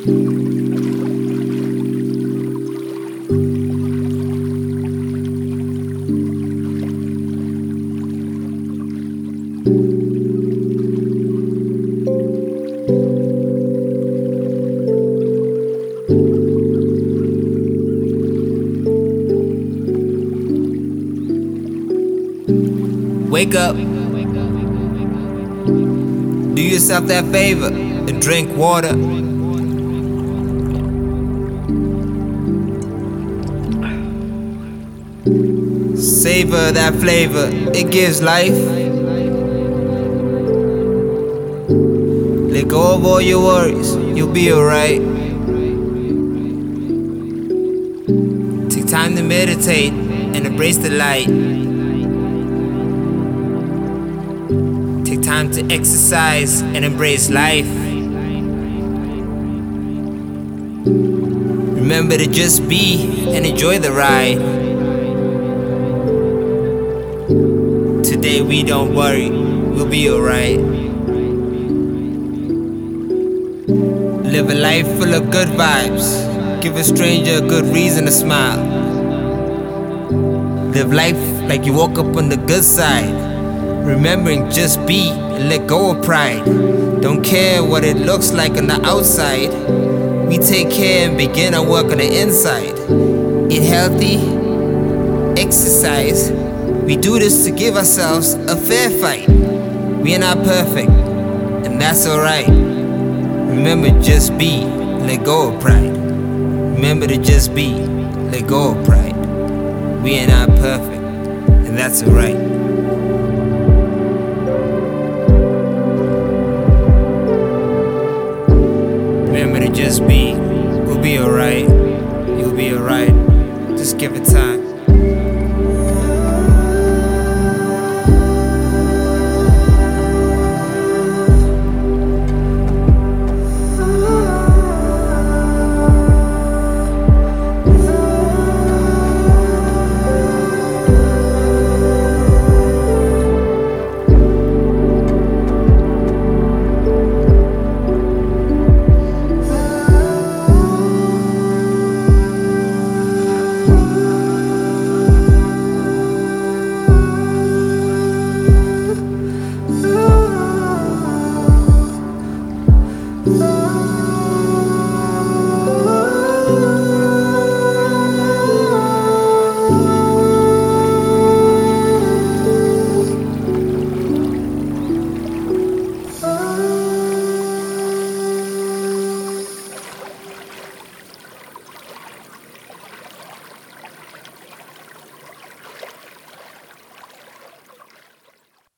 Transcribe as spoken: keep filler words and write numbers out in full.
Wake up, do yourself that favor and drink water. Savor that flavor, it gives life. Let go of all your worries, you'll be alright. Take time to meditate and embrace the light. Take time to exercise and embrace life. Remember to just be and enjoy the ride. Today we don't worry, we'll be alright. Live a life full of good vibes. Give a stranger a good reason to smile. Live life like you woke up on the good side. Remembering just be and let go of pride. Don't care what it looks like on the outside. We take care and begin our work on the inside. Eat healthy, exercise. We do this to give ourselves a fair fight. We are not perfect, and that's alright. Remember just be, let go of pride. Remember to just be, let go of pride. We are not perfect, and that's alright. Remember to just be, we'll be alright. You'll be alright. Just give it time. Ooh.